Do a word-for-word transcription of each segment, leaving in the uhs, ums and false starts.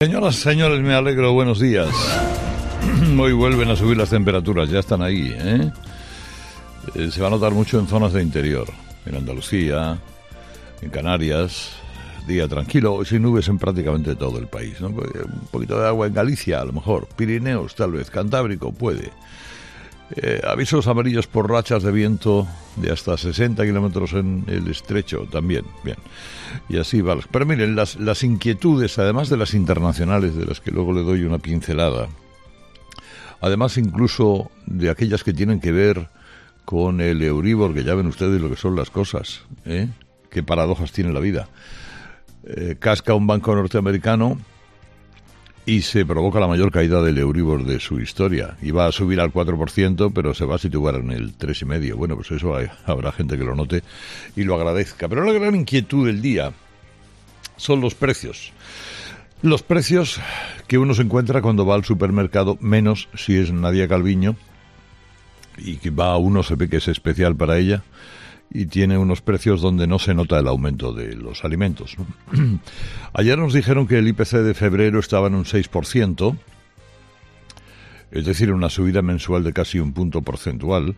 Señoras, señores, me alegro, buenos días. Hoy vuelven a subir las temperaturas, ya están ahí, ¿eh? Eh, se va a notar mucho en zonas de interior, en Andalucía, en Canarias, día tranquilo, sin nubes en prácticamente todo el país, ¿no? Un poquito de agua en Galicia, a lo mejor, Pirineos tal vez, Cantábrico puede. Eh, avisos amarillos por rachas de viento de hasta sesenta kilómetros en el estrecho también, bien, y así va. Pero miren, las, las inquietudes, además de las internacionales, de las que luego le doy una pincelada, además incluso de aquellas que tienen que ver con el Euribor, que ya ven ustedes lo que son las cosas, ¿eh? Qué paradojas tiene la vida. Eh, casca un banco norteamericano y se provoca la mayor caída del Euribor de su historia. Iba a subir al cuatro por ciento, pero se va a situar en el tres coma cinco por ciento. Bueno, pues eso hay, habrá gente que lo note y lo agradezca. Pero la gran inquietud del día son los precios. Los precios que uno se encuentra cuando va al supermercado, menos si es Nadia Calviño, y que va a uno, se ve que es especial para ella, y tiene unos precios donde no se nota el aumento de los alimentos, ¿no? Ayer nos dijeron que el I P C de febrero estaba en un seis por ciento, es decir, una subida mensual de casi un punto porcentual.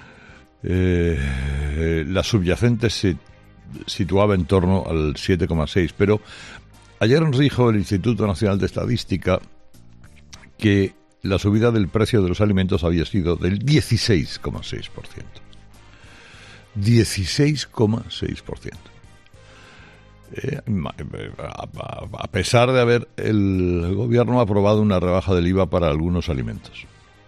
Eh, la subyacente se situaba en torno al siete coma seis, pero ayer nos dijo el Instituto Nacional de Estadística que la subida del precio de los alimentos había sido del dieciséis coma seis por ciento. dieciséis coma seis por ciento. Eh, a, a pesar de haber el gobierno aprobado una rebaja del I V A para algunos alimentos.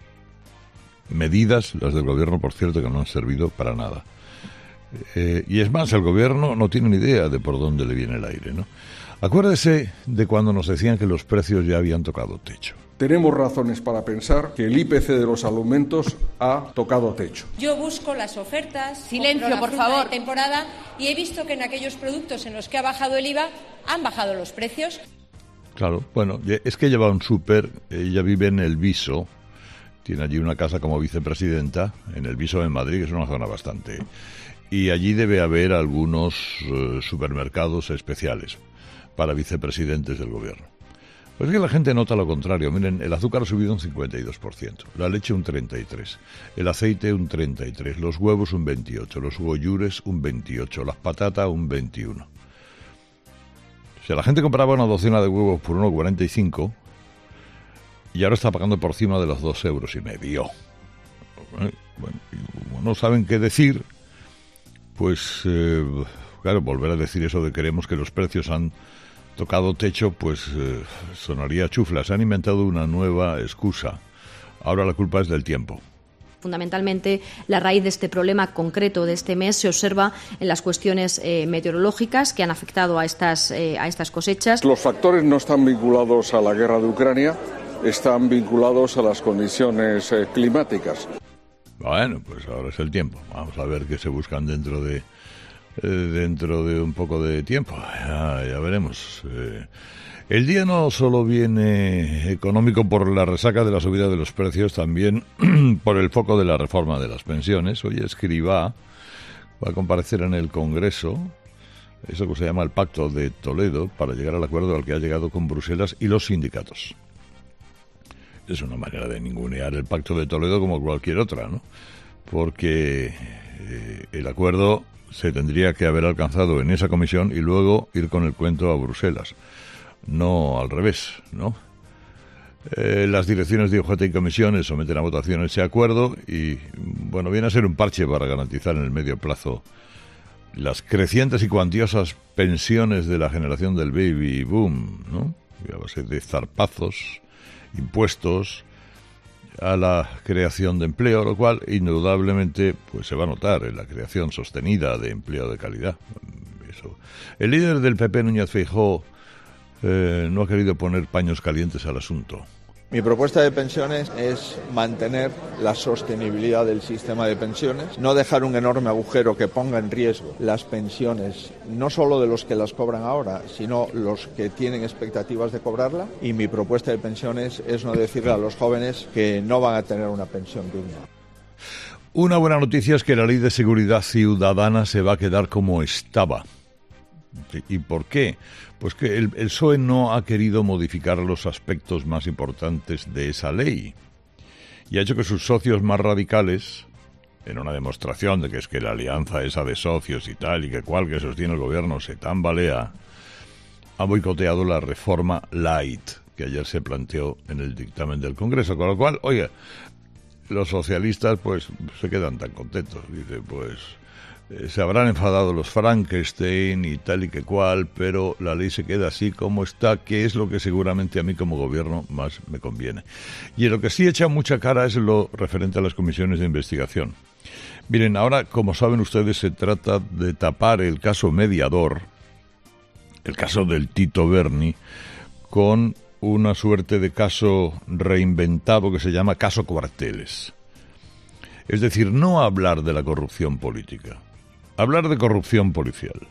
Medidas, las del gobierno, por cierto, que no han servido para nada. Eh, y es más, el gobierno no tiene ni idea de por dónde le viene el aire, ¿no? Acuérdese de cuando nos decían que los precios ya habían tocado techo. Tenemos razones para pensar que el I P C de los alimentos ha tocado techo. Yo busco las ofertas, silencio, por favor, de temporada, y he visto que en aquellos productos en los que ha bajado el I V A han bajado los precios. Claro, bueno, es que lleva un súper, ella vive en El Viso, tiene allí una casa como vicepresidenta, en El Viso en Madrid, que es una zona bastante, y allí debe haber algunos uh, supermercados especiales para vicepresidentes del gobierno. Pues es que la gente nota lo contrario. Miren, el azúcar ha subido un cincuenta y dos por ciento, la leche un treinta y tres por ciento, el aceite un treinta y tres por ciento, los huevos un veintiocho por ciento, los goyures un veintiocho por ciento, las patatas un veintiuno por ciento. O sea, la gente compraba una docena de huevos por uno coma cuarenta y cinco y ahora está pagando por encima de los dos euros y medio. Bueno, y como no saben qué decir, pues, eh, claro, volver a decir eso de queremos que los precios han tocado techo, pues eh, sonaría chufla. Se han inventado una nueva excusa. Ahora la culpa es del tiempo. Fundamentalmente, la raíz de este problema concreto de este mes se observa en las cuestiones eh, meteorológicas que han afectado a estas, eh, a estas cosechas. Los factores no están vinculados a la guerra de Ucrania, están vinculados a las condiciones eh, climáticas. Bueno, pues ahora es el tiempo. Vamos a ver qué se buscan dentro de eh, dentro de un poco de tiempo. Ya, ya veremos. Eh, el día no solo viene económico por la resaca de la subida de los precios, también por el foco de la reforma de las pensiones. Hoy Escrivá va a comparecer en el Congreso, eso que se llama el Pacto de Toledo, para llegar al acuerdo al que ha llegado con Bruselas y los sindicatos. Es una manera de ningunear el Pacto de Toledo como cualquier otra, ¿no? Porque eh, el acuerdo se tendría que haber alcanzado en esa comisión y luego ir con el cuento a Bruselas. No al revés, ¿no? Eh, las direcciones de O J T y comisiones someten a votación ese acuerdo y, bueno, viene a ser un parche para garantizar en el medio plazo las crecientes y cuantiosas pensiones de la generación del baby boom, ¿no? A base de zarpazos, impuestos a la creación de empleo, lo cual indudablemente pues se va a notar en la creación sostenida de empleo de calidad. Eso. El líder del P P, Núñez Feijóo, eh, no ha querido poner paños calientes al asunto. Mi propuesta de pensiones es mantener la sostenibilidad del sistema de pensiones, no dejar un enorme agujero que ponga en riesgo las pensiones, no solo de los que las cobran ahora, sino los que tienen expectativas de cobrarla. Y mi propuesta de pensiones es no decirle a los jóvenes que no van a tener una pensión digna. Una buena noticia es que la Ley de Seguridad Ciudadana se va a quedar como estaba. ¿Y por qué? Pues que el, el P S O E no ha querido modificar los aspectos más importantes de esa ley y ha hecho que sus socios más radicales, en una demostración de que es que la alianza esa de socios y tal y que cual que sostiene el gobierno se tambalea, ha boicoteado la reforma light que ayer se planteó en el dictamen del Congreso, con lo cual, oye, los socialistas pues se quedan tan contentos, dice, pues eh, se habrán enfadado los Frankenstein y tal y que cual, pero la ley se queda así como está, que es lo que seguramente a mí como gobierno más me conviene. Y en lo que sí echa mucha cara es lo referente a las comisiones de investigación. Miren, ahora, como saben ustedes, se trata de tapar el caso Mediador, el caso del Tito Berni, con una suerte de caso reinventado que se llama caso Cuarteles. Es decir, no hablar de la corrupción política, hablar de corrupción policial.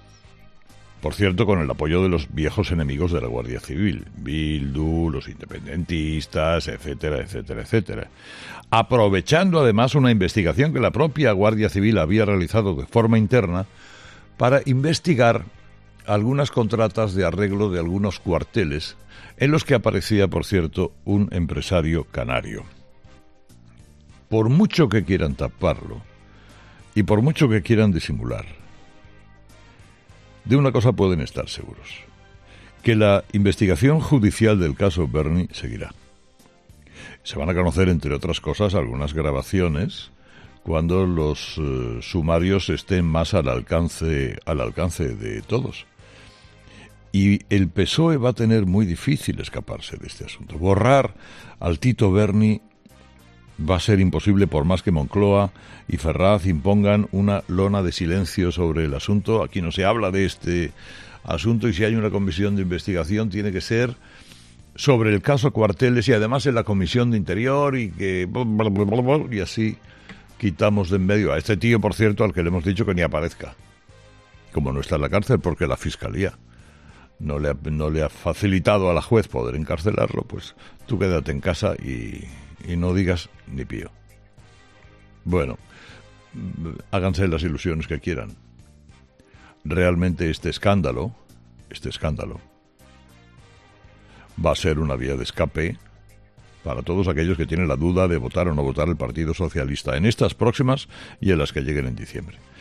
Por cierto, con el apoyo de los viejos enemigos de la Guardia Civil, Bildu, los independentistas, etcétera, etcétera, etcétera. Aprovechando además una investigación que la propia Guardia Civil había realizado de forma interna para investigar algunas contratas de arreglo de algunos cuarteles en los que aparecía, por cierto, un empresario canario. Por mucho que quieran taparlo y por mucho que quieran disimular, de una cosa pueden estar seguros, que la investigación judicial del caso Berni seguirá. Se van a conocer, entre otras cosas, algunas grabaciones cuando los uh, sumarios estén más al alcance, al alcance de todos. Y el P S O E va a tener muy difícil escaparse de este asunto. Borrar al Tito Berni va a ser imposible por más que Moncloa y Ferraz impongan una lona de silencio sobre el asunto. Aquí no se habla de este asunto y si hay una comisión de investigación tiene que ser sobre el caso Cuarteles y además en la Comisión de Interior y que... y así quitamos de en medio a este tío, por cierto, al que le hemos dicho que ni aparezca. Como no está en la cárcel porque la Fiscalía no le ha, no le ha facilitado a la juez poder encarcelarlo, pues tú quédate en casa y, y no digas ni pío. Bueno, háganse las ilusiones que quieran. Realmente este escándalo, este escándalo, va a ser una vía de escape para todos aquellos que tienen la duda de votar o no votar el Partido Socialista en estas próximas y en las que lleguen en diciembre.